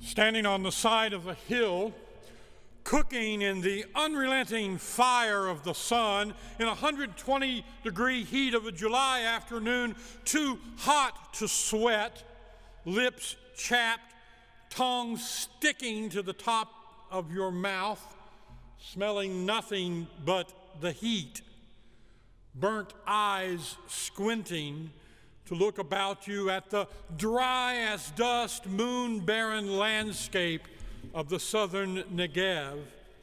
Standing on the side of a hill, cooking in the unrelenting fire of the sun in 120-degree heat of a July afternoon, too hot to sweat, lips chapped, tongue sticking to the top of your mouth, smelling nothing but the heat, burnt eyes squinting to look about you at the dry as dust, moon-barren landscape of the southern Negev.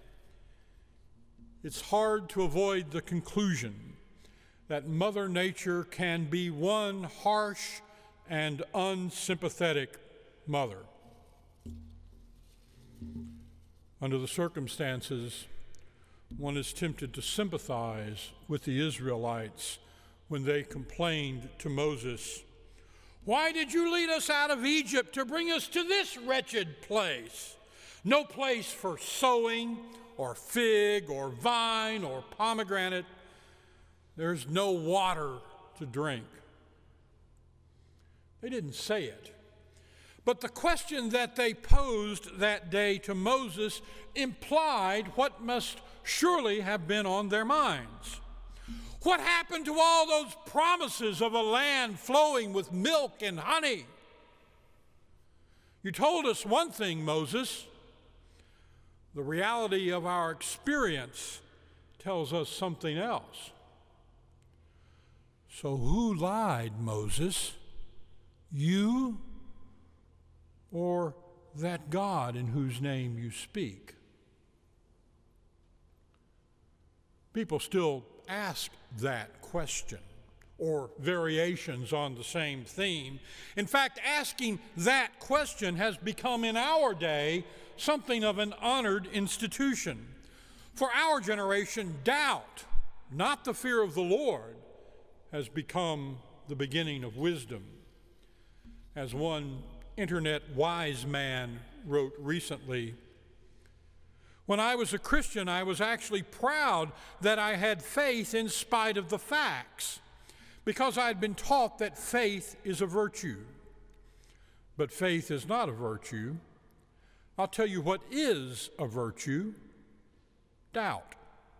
It's hard to avoid the conclusion that Mother Nature can be one harsh and unsympathetic mother. Under the circumstances, one is tempted to sympathize with the Israelites when they complained to Moses, "Why did you lead us out of Egypt to bring us to this wretched place? No place for sowing or fig or vine or pomegranate. There's no water to drink." They didn't say it, but the question that they posed that day to Moses implied what must surely have been on their minds. What happened to all those promises of a land flowing with milk and honey? You told us one thing, Moses. The reality of our experience tells us something else. So who lied, Moses? You or that God in whose name you speak? People still ask that question, or variations on the same theme. In fact, asking that question has become in our day something of an honored institution. For our generation, doubt, not the fear of the Lord, has become the beginning of wisdom. As one internet wise man wrote recently, "When I was a Christian, I was actually proud that I had faith in spite of the facts, because I had been taught that faith is a virtue. But faith is not a virtue. I'll tell you what is a virtue: doubt."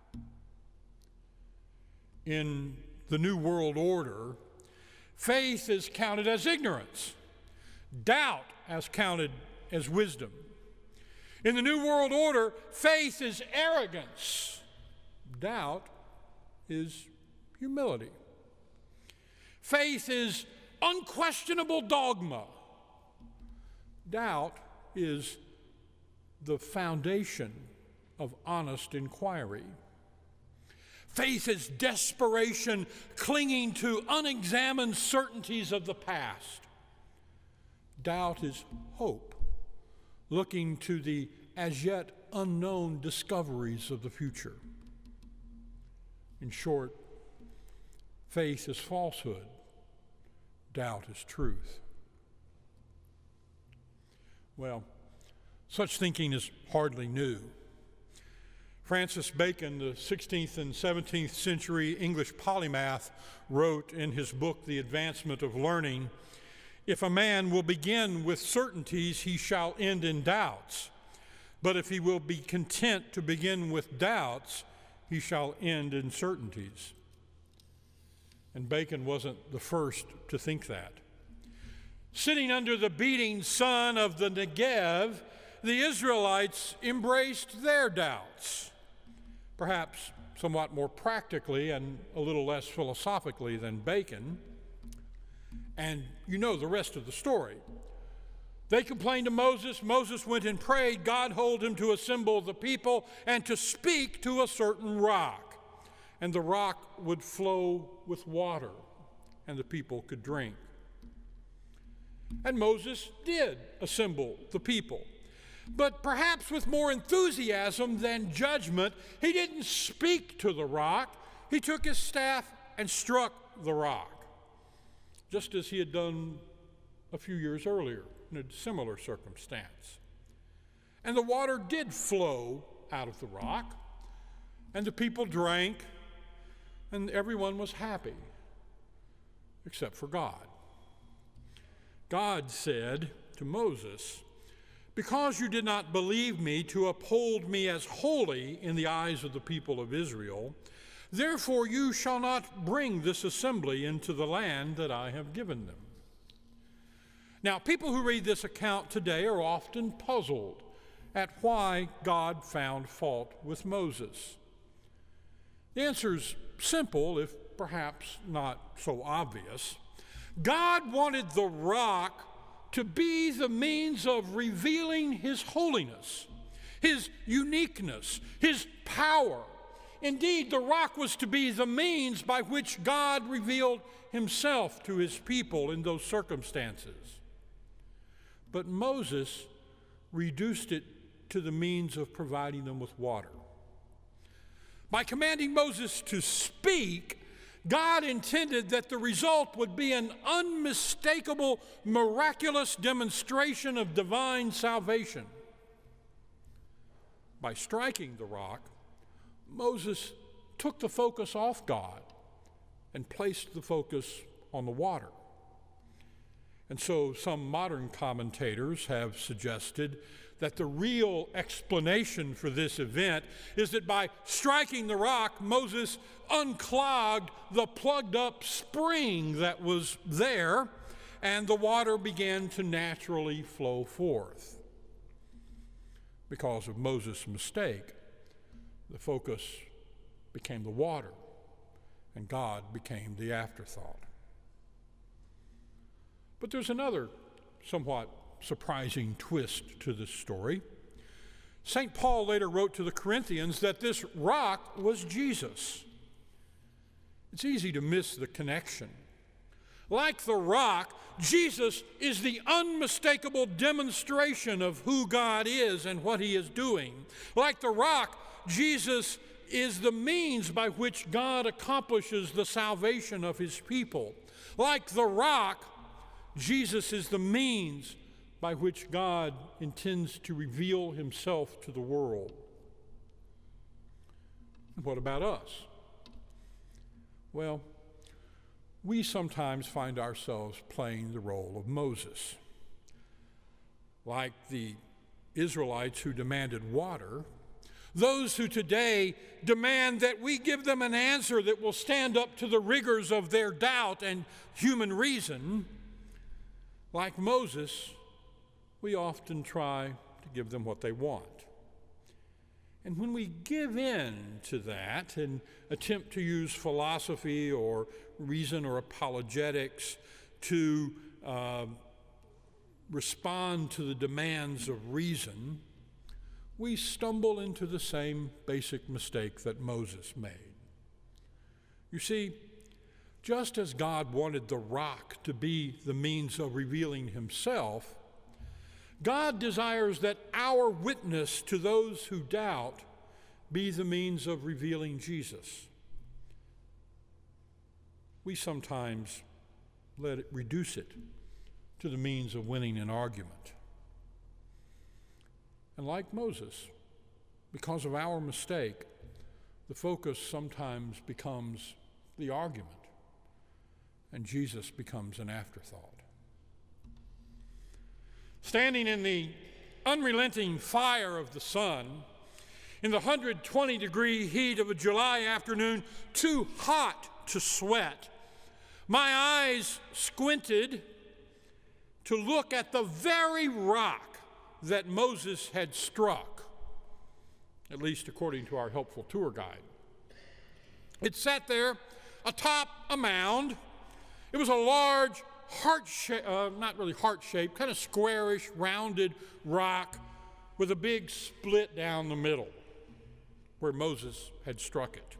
In the New World Order, faith is counted as ignorance, doubt as counted as wisdom. In the New World Order, faith is arrogance, doubt is humility. Faith is unquestionable dogma, doubt is the foundation of honest inquiry. Faith is desperation clinging to unexamined certainties of the past. Doubt is hope looking to the as yet unknown discoveries of the future. In short, faith is falsehood, doubt is truth. Well, such thinking is hardly new. Francis Bacon, the 16th and 17th century English polymath, wrote in his book, The Advancement of Learning, "If a man will begin with certainties, he shall end in doubts. But if he will be content to begin with doubts, he shall end in certainties." And Bacon wasn't the first to think that. Sitting under the beating sun of the Negev, the Israelites embraced their doubts, perhaps somewhat more practically and a little less philosophically than Bacon. And you know the rest of the story. They complained to Moses. Moses went and prayed. God told him to assemble the people and to speak to a certain rock. And the rock would flow with water, and the people could drink. And Moses did assemble the people. But perhaps with more enthusiasm than judgment, he didn't speak to the rock. He took his staff and struck the rock, just as he had done a few years earlier in a similar circumstance. And the water did flow out of the rock, and the people drank, and everyone was happy, except for God. God said to Moses, Because you did not believe me to uphold me as holy in the eyes of the people of Israel, therefore you shall not bring this assembly into the land that I have given them. Now, people who read this account today are often puzzled at why God found fault with Moses. The answer is simple, if perhaps not so obvious. God wanted the rock to be the means of revealing his holiness, his uniqueness, his power. Indeed, the rock was to be the means by which God revealed himself to his people in those circumstances. But Moses reduced it to the means of providing them with water. By commanding Moses to speak, God intended that the result would be an unmistakable, miraculous demonstration of divine salvation. By striking the rock, Moses took the focus off God and placed the focus on the water. And so some modern commentators have suggested that the real explanation for this event is that by striking the rock, Moses unclogged the plugged up spring that was there, and the water began to naturally flow forth. Because of Moses' mistake, the focus became the water, and God became the afterthought. But there's another somewhat surprising twist to this story. St. Paul later wrote to the Corinthians that this rock was Jesus. It's easy to miss the connection. Like the rock, Jesus is the unmistakable demonstration of who God is and what he is doing. Like the rock, Jesus is the means by which God accomplishes the salvation of his people. Like the rock, Jesus is the means by which God intends to reveal himself to the world. What about us? Well, we sometimes find ourselves playing the role of Moses. Like the Israelites who demanded water, those who today demand that we give them an answer that will stand up to the rigors of their doubt and human reason, like Moses, we often try to give them what they want. And when we give in to that and attempt to use philosophy or reason or apologetics to respond to the demands of reason, we stumble into the same basic mistake that Moses made. You see, just as God wanted the rock to be the means of revealing himself, God desires that our witness to those who doubt be the means of revealing Jesus. We sometimes reduce it to the means of winning an argument. And like Moses, because of our mistake, the focus sometimes becomes the argument, and Jesus becomes an afterthought. Standing in the unrelenting fire of the sun, in the 120-degree heat of a July afternoon, too hot to sweat, my eyes squinted to look at the very rock that Moses had struck, at least according to our helpful tour guide. It sat there atop a mound. It was a large, not really heart-shaped, kind of squarish, rounded rock with a big split down the middle where Moses had struck it.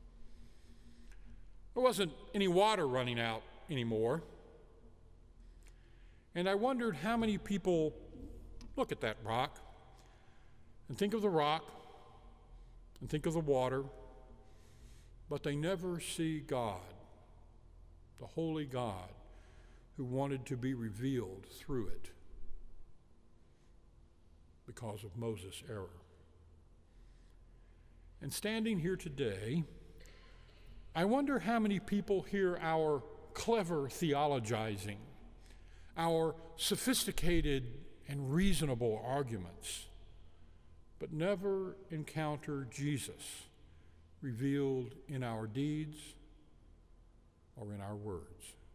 There wasn't any water running out anymore. And I wondered how many people look at that rock and think of the rock and think of the water, but they never see God, the holy God who wanted to be revealed through it because of Moses' error. And standing here today, I wonder how many people hear our clever theologizing, our sophisticated and reasonable arguments, but never encounter Jesus revealed in our deeds or in our words.